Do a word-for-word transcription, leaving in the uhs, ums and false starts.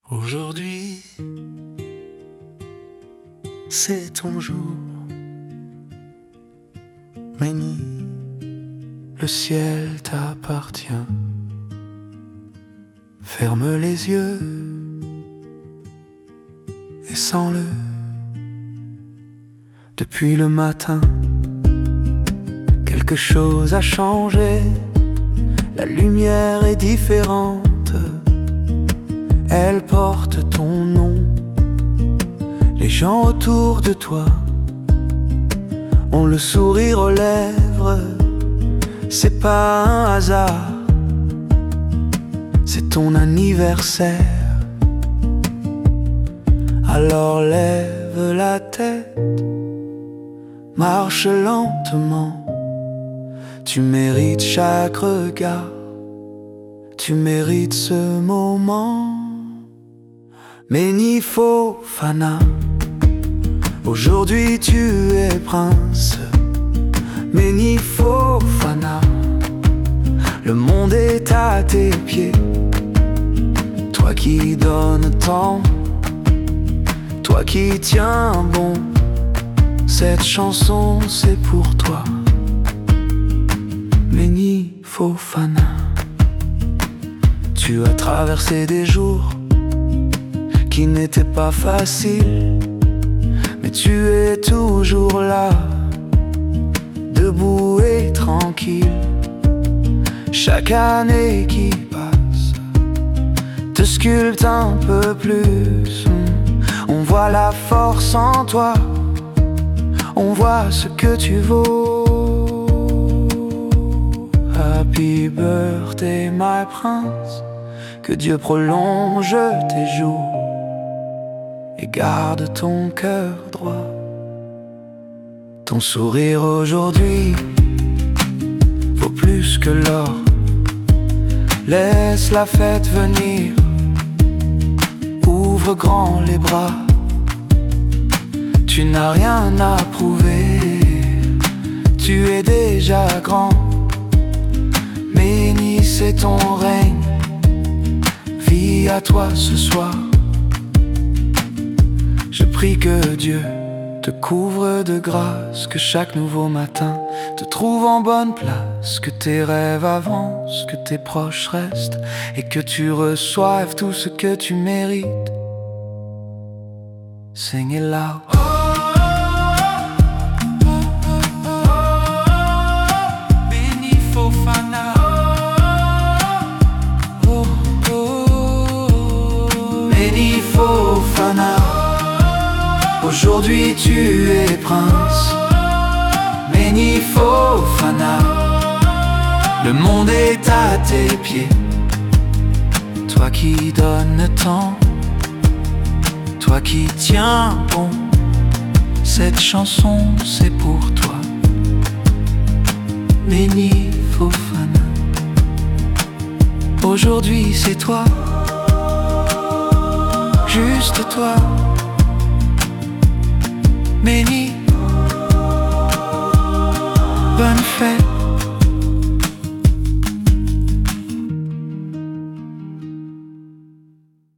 Aujourd'hui, c'est ton jour, Méni, le ciel t'appartient. Ferme les yeux et sens-le. Depuis le matin, quelque chose a changé. La lumière est différente. Elle porte ton nom. Les gens autour de toi ont le sourire aux lèvres. C'est pas un hasard, c'est ton anniversaire. Alors lève la tête, marche lentement. Tu mérites chaque regard, tu mérites ce moment. Méni Fofana, aujourd'hui tu es prince. Méni Fofana, le monde est à tes pieds. Toi qui donnes tant, toi qui tiens bon, cette chanson c'est pour toi. Méni Fofana, tu as traversé des jours qui n'étaient pas faciles, mais tu es toujours là, debout et tranquille. Chaque année qui passe te sculpte un peu plus. On voit la force en toi, on voit ce que tu vaux. Happy birthday my prince, que Dieu prolonge tes jours et garde ton cœur droit. Ton sourire aujourd'hui vaut plus que l'or. Laisse la fête venir, ouvre grand les bras. Tu n'as rien à prouver, tu es déjà grand. Méni, c'est ton règne, vis à toi ce soir. Je prie que Dieu te couvre de grâce, que chaque nouveau matin te trouve en bonne place, que tes rêves avancent, que tes proches restent et que tu reçoives tout ce que tu mérites. Sing it loud. Méni Fofana. Oh, oh, Méni Fofana. Aujourd'hui tu es prince. Méni Fofana, le monde est à tes pieds. Toi qui donnes tant, toi qui tiens bon, cette chanson c'est pour toi. Méni Fofana, aujourd'hui c'est toi, juste toi. Méni, bonne fête.